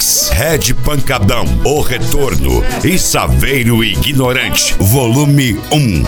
Mix, Red Pancadão, O Retorno e Saveiro Ignorante, volume 1.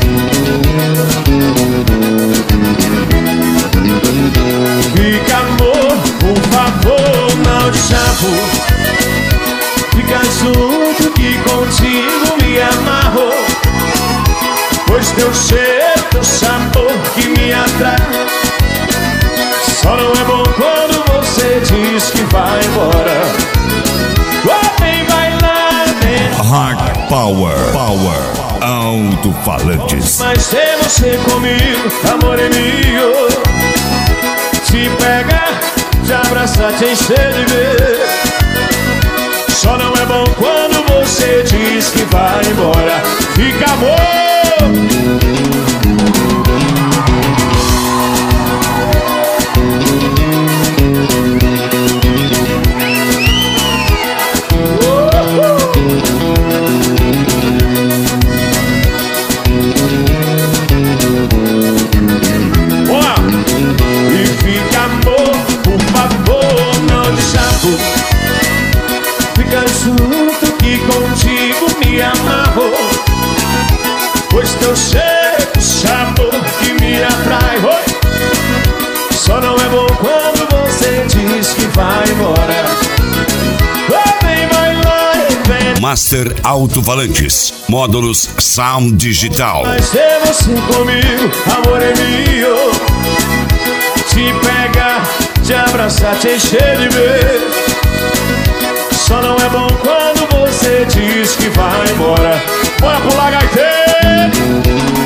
Fica, amor, por favor, não te chapo. Fica junto que contigo me amarro, pois teu cheiro, teu sabor que me atrai. Só não é bom quando você diz que vai embora. Oh, vem bailar, vem. Hard Power, alto-falantes. Mas é você comigo, amor é meu. Te pegar, te abraçar, te encher de ver. Só não é bom quando você diz que vai embora. Fica, amor. Junto que contigo me amarro, pois teu cheiro, sabor que me atrai. Oi. Só não é bom quando você diz que vai embora. Oh, vem bailar e vem. Master Alto-Falantes, módulos Sound Digital. Mas é você comigo, amor é meu. Te pegar, te abraçar, te encher de beijo. Só não é bom quando você diz que vai embora. Bora pular, gaiteiro!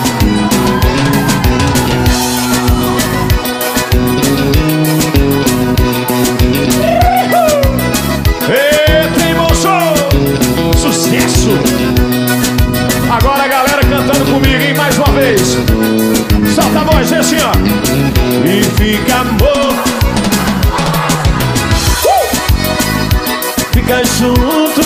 Eita, emoção! Sucesso! Agora a galera cantando comigo, hein? Mais uma vez. Solta a voz, assim, ó. E fica, amor. Fica junto.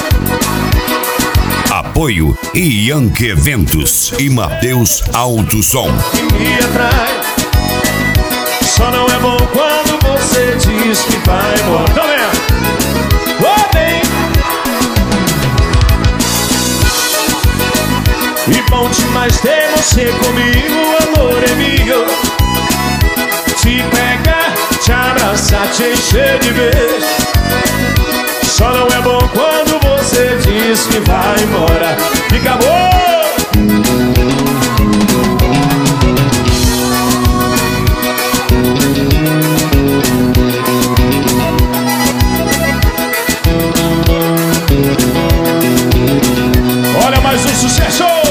Apoio Yankee Eventos e Mateus Alto Som. Me atrai. Só não é bom quando você diz que vai embora. Tá vendo? Oh, bem. E bom demais ter você comigo, amor é meu. Te pegar, te abraçar, te encher de beijo. Só não é bom quando você diz que vai embora. Fica bom! Olha mais um sucesso!